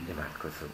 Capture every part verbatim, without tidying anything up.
Imádkozzunk.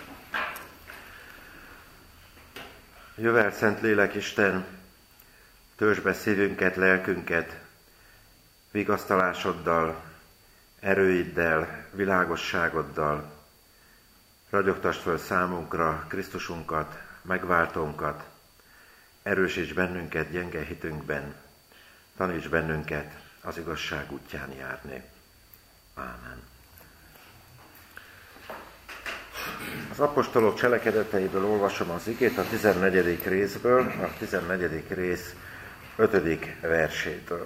Jövel, Szentlélek Isten, töltsd be szívünket, lelkünket, vigasztalásoddal, erőiddel, világosságoddal, ragyogtasd föl számunkra Krisztusunkat, megváltónkat, erősíts bennünket gyenge hitünkben, taníts bennünket az igazság útján járni. Ámen. Az apostolok cselekedeteiből olvasom az igét a tizennegyedik részből, a tizennegyedik rész ötödik versétől.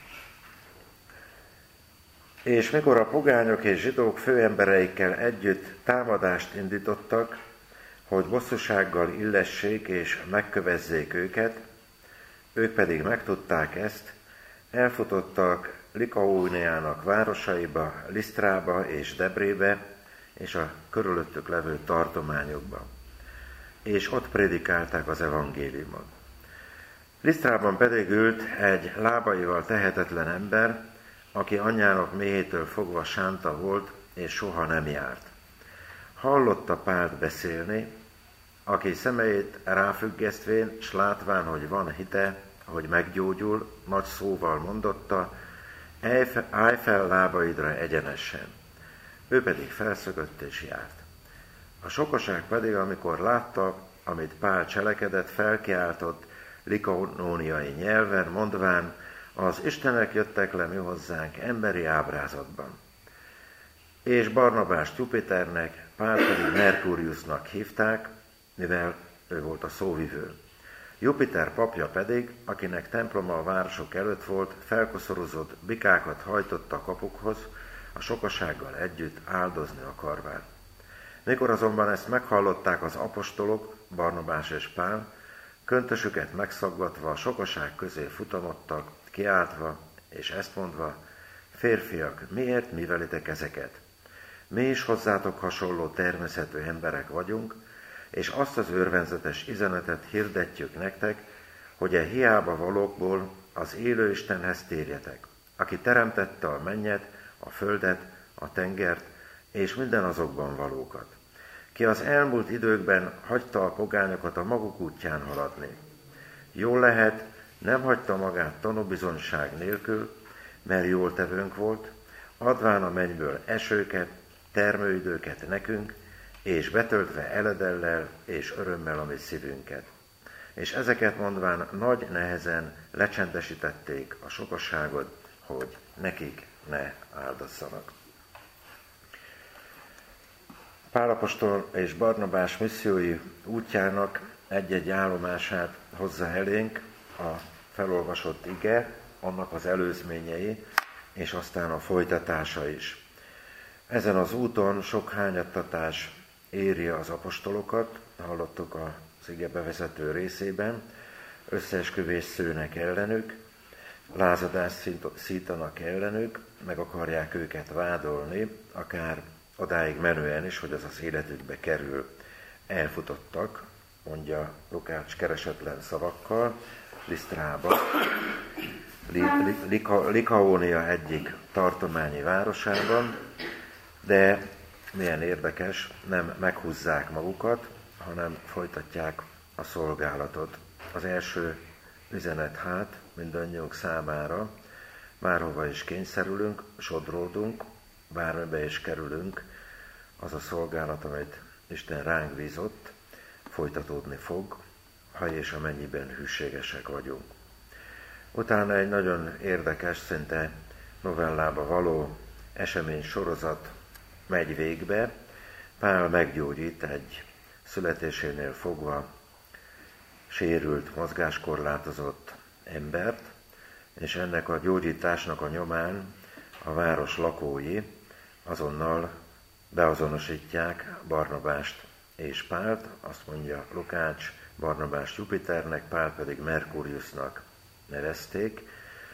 És mikor a pogányok és zsidók főembereikkel együtt támadást indítottak, hogy bosszúsággal illessék és megkövezzék őket, ők pedig megtudták ezt, elfutottak Likaóniának városaiba, Lisztrába és Debrébe, és a körülöttük levő tartományokban, és ott prédikálták az evangéliumot. Lisztrában pedig ült egy lábaival tehetetlen ember, aki anyjának méhétől fogva sánta volt, és soha nem járt. Hallotta Pált beszélni, aki szemeit ráfüggesztvén, s látván, hogy van hite, hogy meggyógyul, nagy szóval mondotta, állj fel lábaidra egyenesen. Ő pedig felszökött és járt. A sokaság pedig, amikor látta, amit Pál cselekedett, felkiáltott likaóniai nyelven, mondván, az Istenek jöttek le mi hozzánk emberi ábrázatban. És Barnabást Jupiternek, Pál pedig Merkuriusnak hívták, mivel ő volt a szóvivő. Jupiter papja pedig, akinek temploma a városok előtt volt, felkoszorozott bikákat hajtott a kapukhoz, a sokasággal együtt áldozni akarván. Mikor azonban ezt meghallották az apostolok, Barnabás és Pál, köntösüket megszaggatva a sokaság közé futamodtak, kiáltva, és ezt mondva, férfiak, miért művelitek ezeket? Mi is hozzátok hasonló természetű emberek vagyunk, és azt az örvendetes üzenetet hirdetjük nektek, hogy e hiába valókból az élő Istenhez térjetek, aki teremtette a mennyet, a földet, a tengert, és minden azokban valókat. Ki az elmúlt időkben hagyta a pogányokat a maguk útján haladni. Jól lehet, nem hagyta magát tanúbizonyság nélkül, mert jól tevőnk volt, adván a mennyből esőket, termőidőket nekünk, és betöltve eledellel és örömmel a mi szívünket. És ezeket mondván nagy nehezen lecsendesítették a sokaságot, hogy nekik ne áldozzanak. Pál apostol és Barnabás missziói útjának egy-egy állomását hozza elénk a felolvasott ige, annak az előzményei, és aztán a folytatása is. Ezen az úton sok hányattatás éri az apostolokat, hallottuk az ige bevezető részében, összeesküvés szőnek ellenük, lázadást szítanak ellenük, meg akarják őket vádolni, akár odáig menően is, hogy az az életükbe kerül. Elfutottak, mondja Lukács keresetlen szavakkal, Lisztrába, Likaónia egyik tartományi városában, de milyen érdekes, nem meghúzzák magukat, hanem folytatják a szolgálatot. Az első üzenet hát mindannyiunk számára, bárhova is kényszerülünk, sodródunk, bármibe is kerülünk, az a szolgálat, amit Isten ránk bízott, folytatódni fog, ha és amennyiben hűségesek vagyunk. Utána egy nagyon érdekes, szinte novellába való esemény sorozat megy végbe. Pál meggyógyít egy születésénél fogva sérült, mozgáskorlátozott embert, és ennek a gyógyításnak a nyomán a város lakói azonnal beazonosítják Barnabást és Pált, azt mondja Lukács, Barnabást Jupiternek, Pál pedig Merkuriusnak nevezték.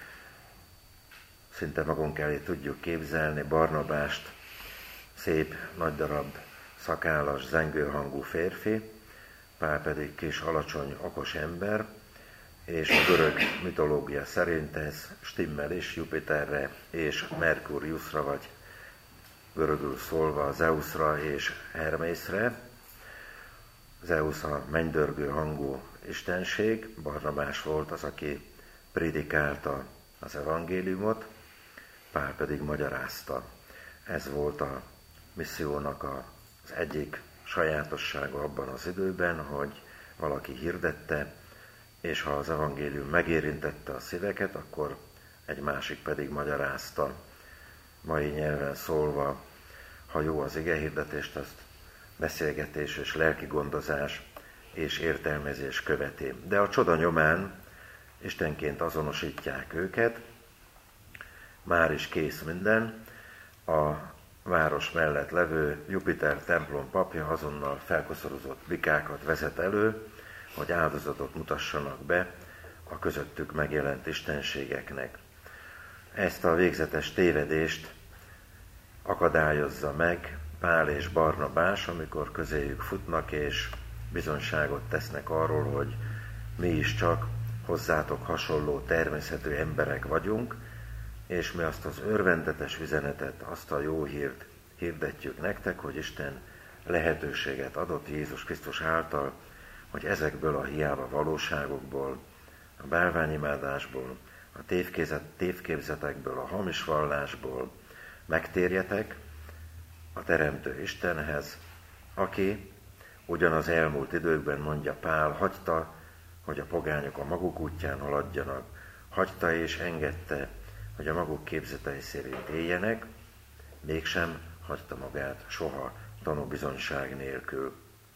Szinte magunk elé tudjuk képzelni Barnabást, szép, nagy darab, szakállas, zengőhangú férfi, Pál pedig kis, alacsony, okos ember, és a görög mitológia szerint ez stimmel is Jupiterre és Merkuriusra, vagy görögül szólva Zeusra és Hermészre. Zeus a mennydörgő hangú istenség, Barnabás volt az, aki prédikálta az evangéliumot, Pál pedig magyarázta. Ez volt a missziónak az egyik sajátossága abban az időben, hogy valaki hirdette, és ha az evangélium megérintette a szíveket, akkor egy másik pedig magyarázta. Mai nyelven szólva, ha jó az igehirdetést, azt beszélgetés és lelki gondozás és értelmezés követi. De a csoda nyomán istenként azonosítják őket, már is kész minden, a város mellett levő Jupiter templom papja azonnal felkoszorozott bikákat vezet elő, hogy áldozatot mutassanak be a közöttük megjelent istenségeknek. Ezt a végzetes tévedést akadályozza meg Pál és Barnabás, amikor közéjük futnak és bizonyságot tesznek arról, hogy mi is csak hozzátok hasonló természetű emberek vagyunk, és mi azt az örvendetes üzenetet, azt a jó hírt hirdetjük nektek, hogy Isten lehetőséget adott Jézus Krisztus által, hogy ezekből a hiába valóságokból, a bálványimádásból, a tévképzetekből, a hamis vallásból megtérjetek a Teremtő Istenhez, aki ugyanaz elmúlt időkben, mondja Pál, hagyta, hogy a pogányok a maguk útján haladjanak, hagyta és engedte, hogy a maguk képzetei szerint éljenek, mégsem hagyta magát soha tanúbizonyság nélkül.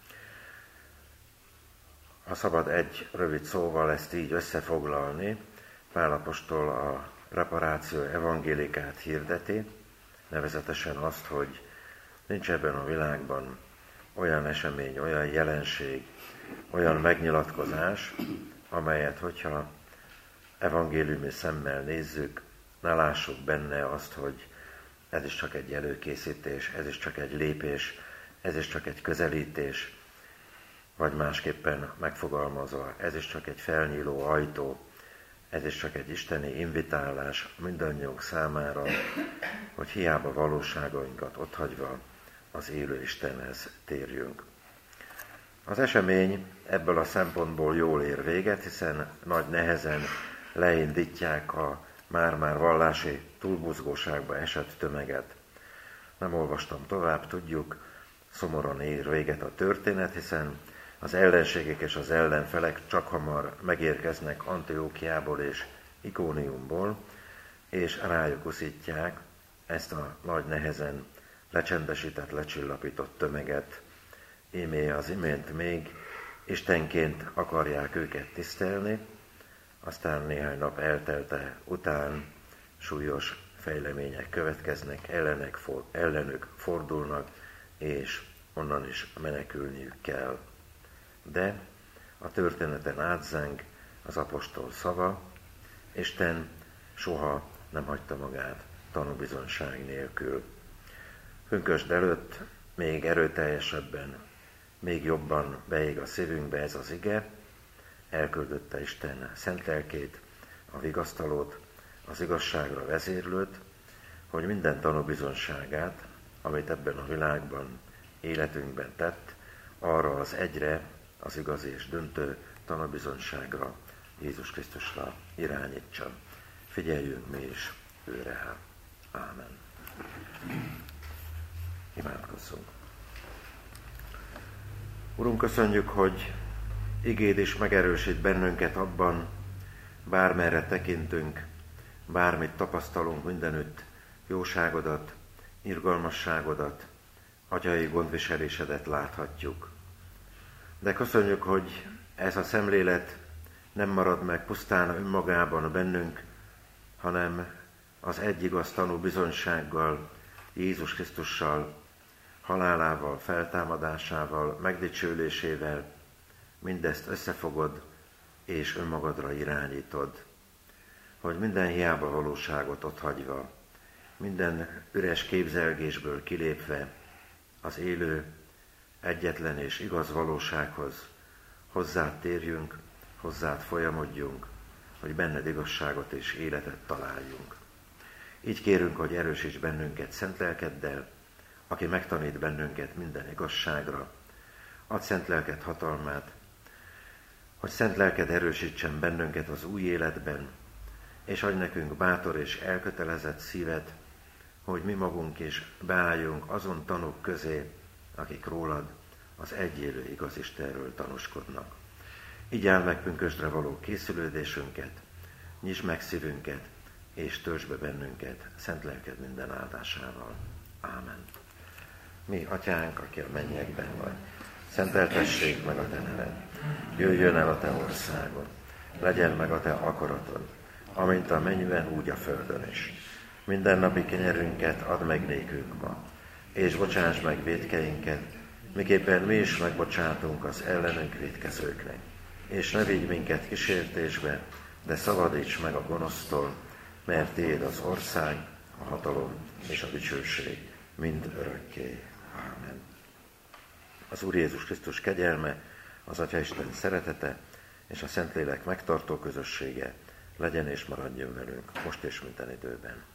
Ha szabad egy rövid szóval ezt így összefoglalni, Pál apostol a reparáció evangélikát hirdeti, nevezetesen azt, hogy nincs ebben a világban olyan esemény, olyan jelenség, olyan megnyilatkozás, amelyet, hogyha evangéliumi szemmel nézzük, ne lássuk benne azt, hogy ez is csak egy előkészítés, ez is csak egy lépés, ez is csak egy közelítés, vagy másképpen megfogalmazva, ez is csak egy felnyíló ajtó, ez is csak egy isteni invitálás mindannyiunk számára, hogy hiába valóságainkat otthagyva az élő Istenhez térjünk. Az esemény ebből a szempontból jól ér véget, hiszen nagy nehezen leindítják a már-már vallási túlbuzgóságba esett tömeget. Nem olvastam tovább, tudjuk, szomorúan ér véget a történet, hiszen az ellenségek és az ellenfelek csak hamar megérkeznek Antiókiából és Ikóniumból, és rájuk uszítják ezt a nagy nehezen lecsendesített, lecsillapított tömeget. Ímé az imént még istenként akarják őket tisztelni, aztán néhány nap eltelte után súlyos fejlemények következnek, ellenek, for, ellenük fordulnak, és onnan is menekülniük kell. De a történeten átzeng az apostol szava, Isten soha nem hagyta magát tanúbizonyság nélkül. Pünkösd előtt még erőteljesebben, még jobban beég a szívünkbe ez az ige, elküldötte Isten szent lelkét, a vigasztalót, az igazságra vezérlőt, hogy minden tanúbizonyságát, amit ebben a világban, életünkben tett, arra az egyre, az igazi és döntő tanúbizonyságra, Jézus Krisztusra irányítsa. Figyeljünk mi is őre. Ámen. Imádkozzunk. Urunk, köszönjük, hogy igéd is megerősít bennünket abban, bármerre tekintünk, bármit tapasztalunk, mindenütt jóságodat, irgalmasságodat, atyai gondviselésedet láthatjuk. De köszönjük, hogy ez a szemlélet nem marad meg pusztán önmagában bennünk, hanem az egy igaz tanú bizonysággal, Jézus Krisztussal, halálával, feltámadásával, megdicsőlésével mindezt összefogod és önmagadra irányítod, hogy minden hiába valóságot otthagyva, minden üres képzelgésből kilépve az élő, egyetlen és igaz valósághoz hozzád térjünk, hozzád folyamodjunk, hogy benned igazságot és életet találjunk. Így kérünk, hogy erősíts bennünket szent lelkeddel, aki megtanít bennünket minden igazságra, add szent lelked hatalmát, hogy szent lelked erősítsen bennünket az új életben, és adj nekünk bátor és elkötelezett szívet, hogy mi magunk is beálljunk azon tanúk közé, akik rólad, az egyélő igaz Istenről tanúskodnak. Így áll meg pünkösdre való készülődésünket, nyisd meg szívünket, és töltsd be bennünket szent lelked minden áldásával. Ámen. Mi, Atyánk, aki a mennyekben vagy, szenteltessék meg a te neved, jöjjön el a te országod, legyen meg a te akaratod, amint a mennyben, úgy a földön is. Mindennapi kenyerünket add meg nékünk ma, és bocsáss meg vétkeinket, miképpen mi is megbocsátunk az ellenünk vétkezőknek. És ne vigy minket kísértésbe, de szabadíts meg a gonosztól, mert tiéd az ország, a hatalom és a dicsőség mind örökké. Ámen. Az Úr Jézus Krisztus kegyelme, az Atyaisten szeretete és a Szentlélek megtartó közössége legyen és maradjon velünk most és minden időben.